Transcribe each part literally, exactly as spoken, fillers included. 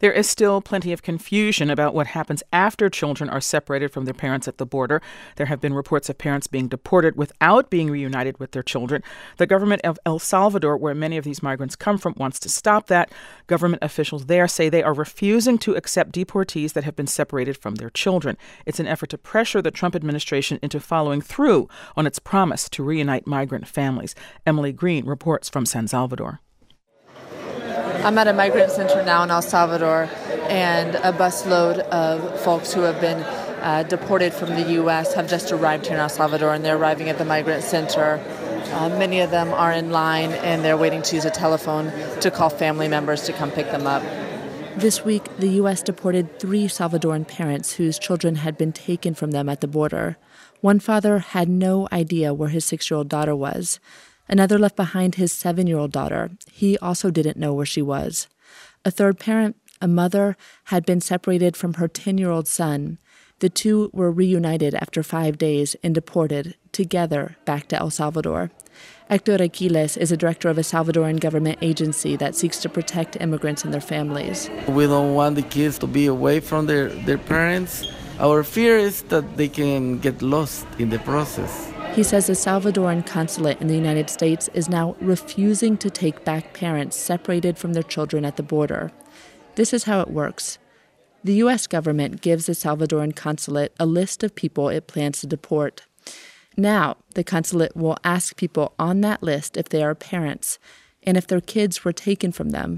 There is still plenty of confusion about what happens after children are separated from their parents at the border. There have been reports of parents being deported without being reunited with their children. The government of El Salvador, where many of these migrants come from, wants to stop that. Government officials there say they are refusing to accept deportees that have been separated from their children. It's an effort to pressure the Trump administration into following through on its promise to reunite migrant families. Emily Green reports from San Salvador. I'm at a migrant center now in El Salvador, and a busload of folks who have been uh, deported from the U S have just arrived here in El Salvador, and they're arriving at the migrant center. Uh, many of them are in line, and they're waiting to use a telephone to call family members to come pick them up. This week, the U S deported three Salvadoran parents whose children had been taken from them at the border. One father had no idea where his six-year-old daughter was. Another left behind his seven-year-old daughter. He also didn't know where she was. A third parent, a mother, had been separated from her ten-year-old son. The two were reunited after five days and deported together back to El Salvador. Hector Aquiles is a director of a Salvadoran government agency that seeks to protect immigrants and their families. We don't want the kids to be away from their, their parents. Our fear is that they can get lost in the process. He says the Salvadoran consulate in the United States is now refusing to take back parents separated from their children at the border. This is how it works. The U S government gives the Salvadoran consulate a list of people it plans to deport. Now, the consulate will ask people on that list if they are parents and if their kids were taken from them.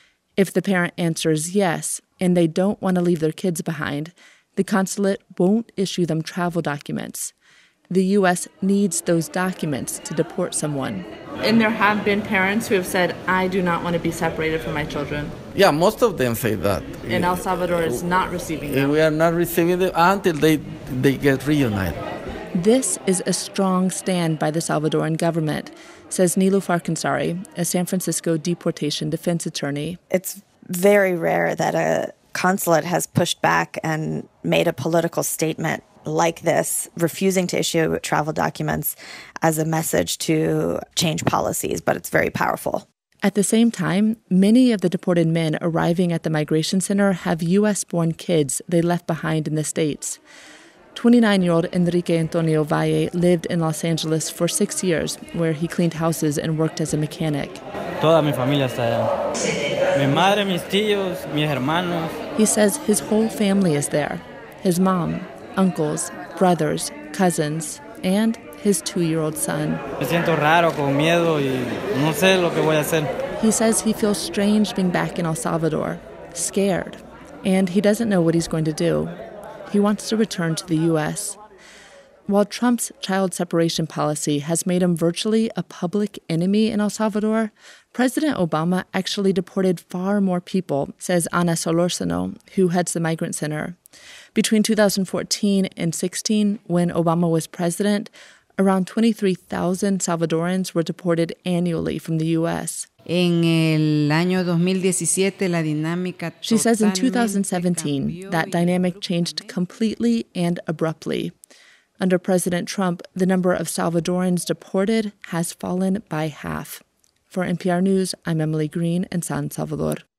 If the parent answers yes, and they don't want to leave their kids behind, the consulate won't issue them travel documents. The U S needs those documents to deport someone. And there have been parents who have said, I do not want to be separated from my children. Yeah, most of them say that. And El Salvador is not receiving them. We are not receiving them until they, they get reunited. This is a strong stand by the Salvadoran government, says Niloufar Kansari, a San Francisco deportation defense attorney. It's very rare that a consulate has pushed back and made a political statement like this, refusing to issue travel documents as a message to change policies, but it's very powerful. At the same time, many of the deported men arriving at the migration center have U S-born kids they left behind in the States. twenty-nine-year-old Enrique Antonio Valle lived in Los Angeles for six years, where he cleaned houses and worked as a mechanic. Toda mi familia está allá. Mi madre, mis tíos, mis hermanos. He says his whole family is there. His mom, uncles, brothers, cousins, and his two-year-old son. Me siento raro, con miedo, y no sé lo que voy a hacer. He says he feels strange being back in El Salvador, scared, and he doesn't know what he's going to do. He wants to return to the U S. While Trump's child separation policy has made him virtually a public enemy in El Salvador, President Obama actually deported far more people, says Ana Solorzano, who heads the migrant center. Between two thousand fourteen and sixteen, when Obama was president, around twenty-three thousand Salvadorans were deported annually from the U S. En el año dos mil diecisiete, la dinámica She says in two thousand seventeen, that dynamic changed completely and abruptly. Under President Trump, the number of Salvadorans deported has fallen by half. For N P R News, I'm Emily Green in San Salvador.